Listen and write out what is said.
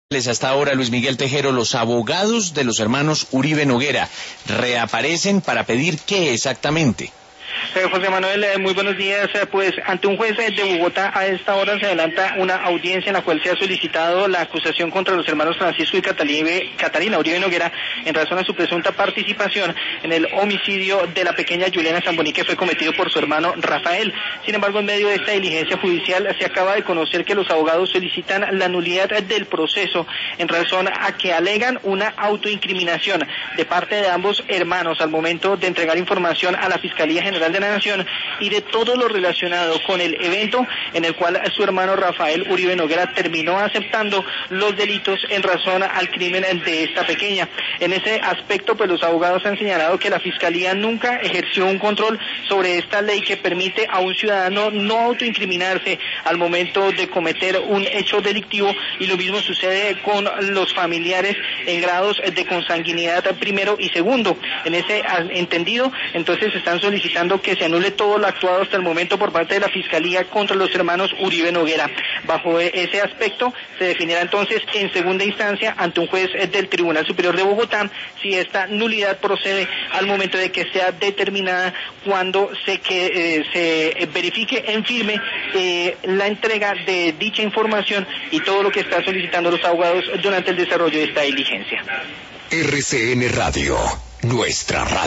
Hasta ahora, Luis Miguel Tejero, los abogados de los hermanos Uribe Noguera reaparecen para pedir ¿qué exactamente? José Manuel, muy buenos días. Pues ante un juez de Bogotá a esta hora se adelanta una audiencia en la cual se ha solicitado la acusación contra los hermanos Francisco y Catalina Uribe Noguera en razón a su presunta participación en el homicidio de la pequeña Juliana Zamboní, que fue cometido por su hermano Rafael. Sin embargo, en medio de esta diligencia judicial se acaba de conocer que los abogados solicitan la nulidad del proceso en razón a que alegan una autoincriminación de parte de ambos hermanos al momento de entregar información a la Fiscalía General de la Nación y de todo lo relacionado con el evento en el cual su hermano Rafael Uribe Noguera terminó aceptando los delitos en razón al crimen de esta pequeña. En ese aspecto, pues los abogados han señalado que la Fiscalía nunca ejerció un control sobre esta ley que permite a un ciudadano no autoincriminarse al momento de cometer un hecho delictivo, y lo mismo sucede con los familiares en grados de consanguinidad primero y segundo. En ese entendido, entonces están solicitando que se anule todo lo actuado hasta el momento por parte de la Fiscalía contra los hermanos Uribe Noguera. Bajo ese aspecto se definirá entonces en segunda instancia ante un juez del Tribunal Superior de Bogotá si esta nulidad procede al momento de que sea determinada cuando se verifique en firme la entrega de dicha información y todo lo que están solicitando los abogados durante el desarrollo de esta diligencia. RCN Radio, nuestra radio.